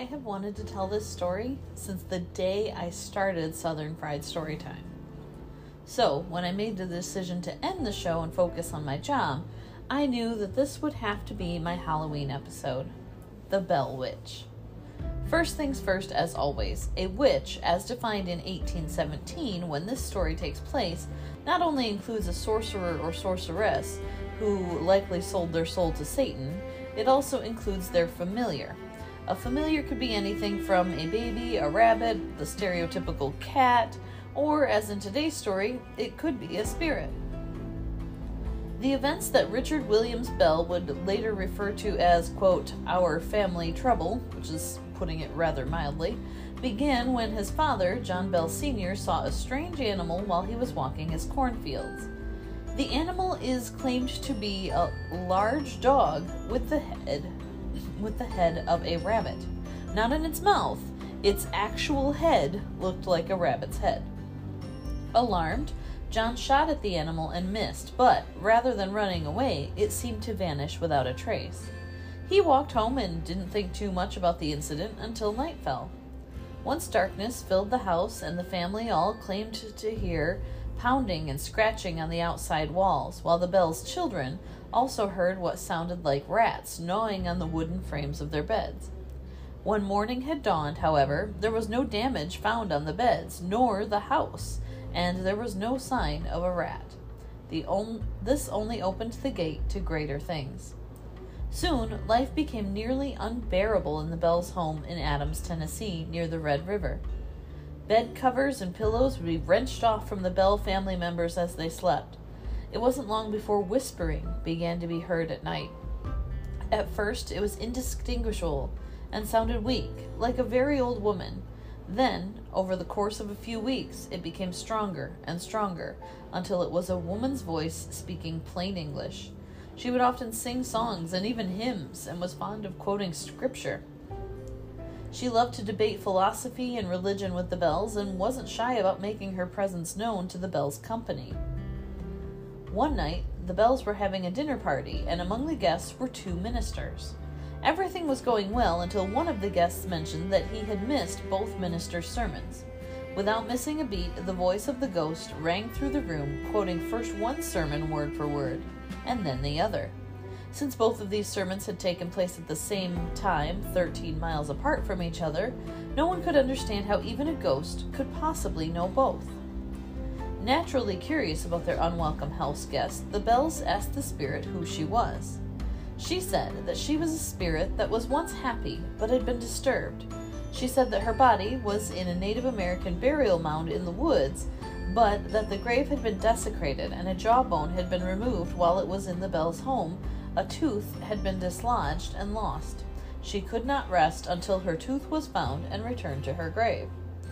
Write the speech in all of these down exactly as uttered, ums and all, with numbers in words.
I have wanted to tell this story since the day I started Southern Fried Storytime. So, when I made the decision to end the show and focus on my job, I knew that this would have to be my Halloween episode, The Bell Witch. First things first, as always, a witch, as defined in eighteen seventeen, when this story takes place, not only includes a sorcerer or sorceress who likely sold their soul to Satan, it also includes their familiar. A familiar could be anything from a baby, a rabbit, the stereotypical cat, or, as in today's story, it could be a spirit. The events that Richard Williams Bell would later refer to as, quote, our family trouble, which is putting it rather mildly, began when his father, John Bell Senior, saw a strange animal while he was walking his cornfields. The animal is claimed to be a large dog with the head with the head of a rabbit. Not in its mouth, its actual head looked like a rabbit's head. Alarmed, John shot at the animal and missed, but rather than running away, it seemed to vanish without a trace. He walked home and didn't think too much about the incident until night fell. Once darkness filled the house and the family all claimed to hear pounding and scratching on the outside walls, while the Bell's children also heard what sounded like rats gnawing on the wooden frames of their beds. When morning had dawned, however, there was no damage found on the beds, nor the house, and there was no sign of a rat. The on- this only opened the gate to greater things. Soon, life became nearly unbearable in the Bells' home in Adams, Tennessee, near the Red River. Bed covers and pillows would be wrenched off from the Bell family members as they slept. It wasn't long before whispering began to be heard at night. At first, it was indistinguishable and sounded weak, like a very old woman. Then, over the course of a few weeks, it became stronger and stronger, until it was a woman's voice speaking plain English. She would often sing songs and even hymns, and was fond of quoting scripture. She loved to debate philosophy and religion with the Bells, and wasn't shy about making her presence known to the Bells' company. One night, the Bells were having a dinner party, and among the guests were two ministers. Everything was going well until one of the guests mentioned that he had missed both ministers' sermons. Without missing a beat, the voice of the ghost rang through the room, quoting first one sermon word for word, and then the other. Since both of these sermons had taken place at the same time, thirteen miles apart from each other, no one could understand how even a ghost could possibly know both. Naturally curious about their unwelcome house guest, the Bells asked the spirit who she was. She said that she was a spirit that was once happy, but had been disturbed. She said that her body was in a Native American burial mound in the woods, but that the grave had been desecrated and a jawbone had been removed while it was in the Bells' home. A tooth had been dislodged and lost. She could not rest until her tooth was found and returned to her grave.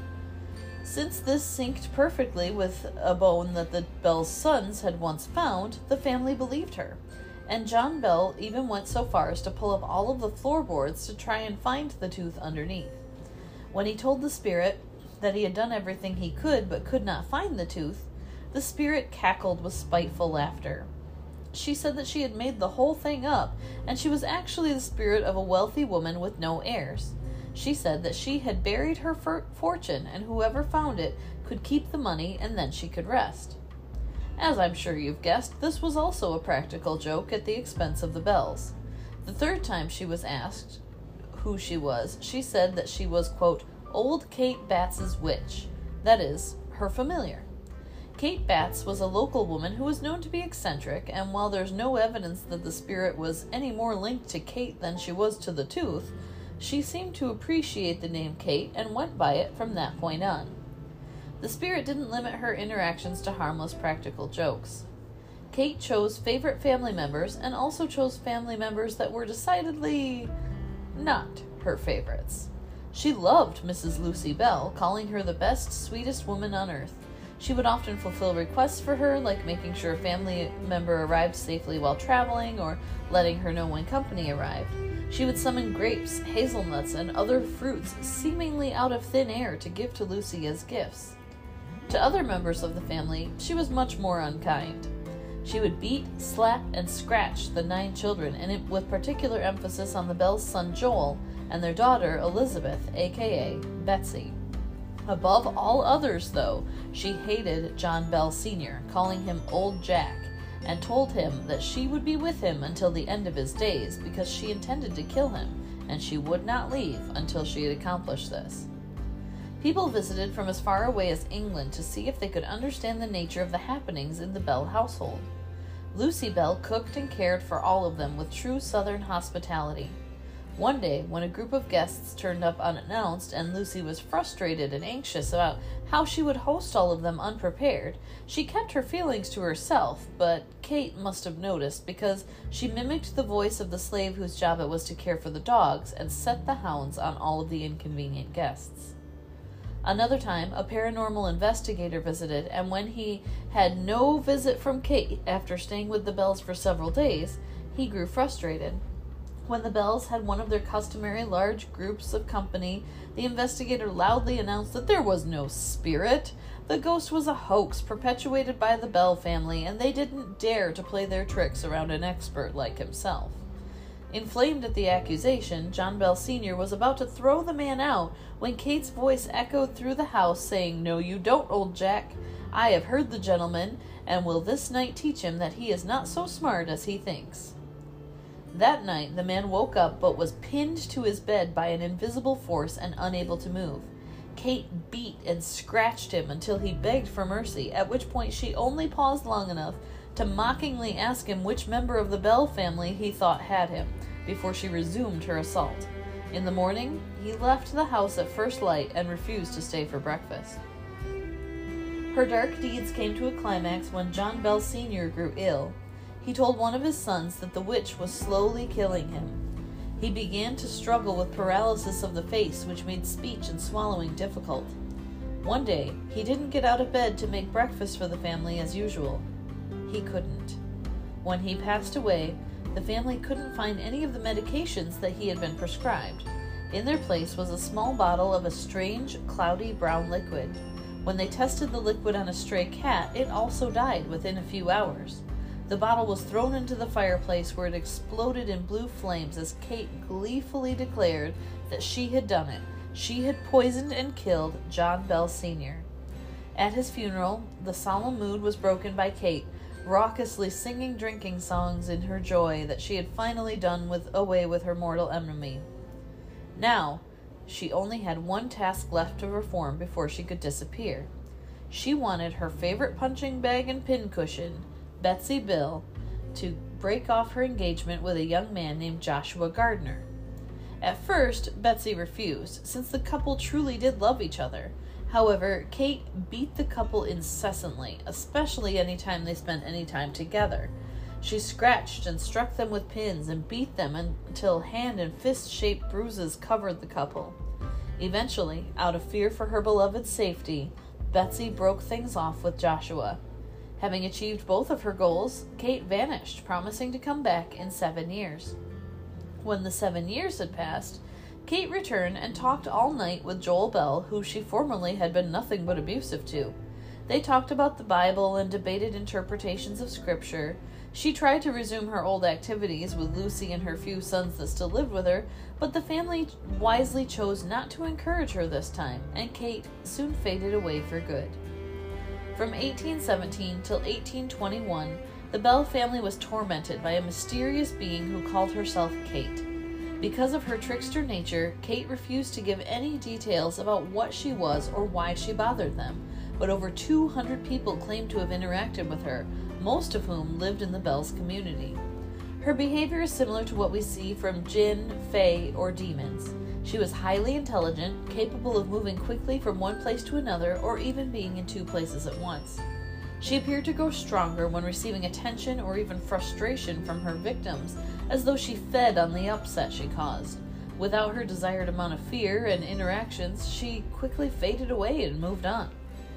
Since this synced perfectly with a bone that the Bells' sons had once found, the family believed her, and John Bell even went so far as to pull up all of the floorboards to try and find the tooth underneath. When he told the spirit that he had done everything he could but could not find the tooth, the spirit cackled with spiteful laughter. She said that she had made the whole thing up, and she was actually the spirit of a wealthy woman with no heirs. She said that she had buried her for- fortune, and whoever found it could keep the money, and then she could rest. As I'm sure you've guessed, this was also a practical joke at the expense of the Bells. The third time she was asked who she was, she said that she was, quote, Old Kate Batts's witch, that is, her familiar. Kate Batts was a local woman who was known to be eccentric, and while there's no evidence that the spirit was any more linked to Kate than she was to the tooth, she seemed to appreciate the name Kate and went by it from that point on. The spirit didn't limit her interactions to harmless practical jokes. Kate chose favorite family members and also chose family members that were decidedly not her favorites. She loved Missus Lucy Bell, calling her the best, sweetest woman on earth. She would often fulfill requests for her, like making sure a family member arrived safely while traveling or letting her know when company arrived. She would summon grapes, hazelnuts, and other fruits seemingly out of thin air to give to Lucy as gifts. To other members of the family, she was much more unkind. She would beat, slap, and scratch the nine children, and it, with particular emphasis on the Bell's son Joel, and their daughter Elizabeth, aka Betsy. Above all others, though, she hated John Bell Senior, calling him Old Jack, and told him that she would be with him until the end of his days because she intended to kill him, and she would not leave until she had accomplished this. People visited from as far away as England to see if they could understand the nature of the happenings in the Bell household. Lucy Bell cooked and cared for all of them with true Southern hospitality. One day, when a group of guests turned up unannounced and Lucy was frustrated and anxious about how she would host all of them unprepared, she kept her feelings to herself, but Kate must have noticed because she mimicked the voice of the slave whose job it was to care for the dogs and set the hounds on all of the inconvenient guests. Another time, a paranormal investigator visited, and when he had no visit from Kate after staying with the Bells for several days, he grew frustrated. When the Bells had one of their customary large groups of company, the investigator loudly announced that there was no spirit. The ghost was a hoax perpetuated by the Bell family, and they didn't dare to play their tricks around an expert like himself. Inflamed at the accusation, John Bell Senior was about to throw the man out when Kate's voice echoed through the house saying, "No, you don't, Old Jack. I have heard the gentleman, and will this night teach him that he is not so smart as he thinks." That night, the man woke up but was pinned to his bed by an invisible force and unable to move. Kate beat and scratched him until he begged for mercy, at which point she only paused long enough to mockingly ask him which member of the Bell family he thought had him, before she resumed her assault. In the morning, he left the house at first light and refused to stay for breakfast. Her dark deeds came to a climax when John Bell Senior grew ill. He told one of his sons that the witch was slowly killing him. He began to struggle with paralysis of the face, which made speech and swallowing difficult. One day, he didn't get out of bed to make breakfast for the family as usual. He couldn't. When he passed away, the family couldn't find any of the medications that he had been prescribed. In their place was a small bottle of a strange, cloudy brown liquid. When they tested the liquid on a stray cat, it also died within a few hours. The bottle was thrown into the fireplace where it exploded in blue flames as Kate gleefully declared that she had done it. She had poisoned and killed John Bell Senior At his funeral, the solemn mood was broken by Kate, raucously singing drinking songs in her joy that she had finally done with away with her mortal enemy. Now, she only had one task left to perform before she could disappear. She wanted her favorite punching bag and pincushion, Betsy Bill, to break off her engagement with a young man named Joshua Gardner. At first, Betsy refused, since the couple truly did love each other. However, Kate beat the couple incessantly, especially any time they spent any time together. She scratched and struck them with pins and beat them until hand and fist-shaped bruises covered the couple. Eventually, out of fear for her beloved's safety, Betsy broke things off with Joshua. Having achieved both of her goals, Kate vanished, promising to come back in seven years. When the seven years had passed, Kate returned and talked all night with Joel Bell, who she formerly had been nothing but abusive to. They talked about the Bible and debated interpretations of Scripture. She tried to resume her old activities with Lucy and her few sons that still lived with her, but the family wisely chose not to encourage her this time, and Kate soon faded away for good. From eighteen seventeen till eighteen twenty-one, the Bell family was tormented by a mysterious being who called herself Kate. Because of her trickster nature, Kate refused to give any details about what she was or why she bothered them, but over two hundred people claimed to have interacted with her, most of whom lived in the Bells community. Her behavior is similar to what we see from jinn, fae, or demons. She was highly intelligent, capable of moving quickly from one place to another, or even being in two places at once. She appeared to grow stronger when receiving attention or even frustration from her victims, as though she fed on the upset she caused. Without her desired amount of fear and interactions, she quickly faded away and moved on.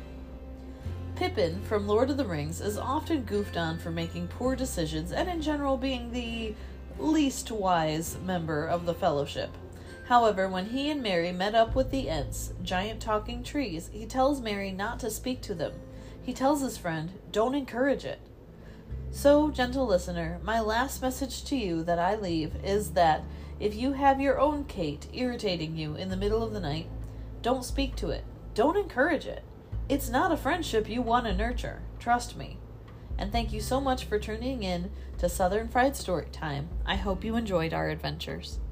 Pippin from Lord of the Rings is often goofed on for making poor decisions and in general being the least wise member of the Fellowship. However, when he and Merry met up with the Ents, giant talking trees, he tells Merry not to speak to them. He tells his friend, "Don't encourage it." So, gentle listener, my last message to you that I leave is that if you have your own Kate irritating you in the middle of the night, don't speak to it. Don't encourage it. It's not a friendship you want to nurture. Trust me. And thank you so much for tuning in to Southern Fried Storytime. I hope you enjoyed our adventures.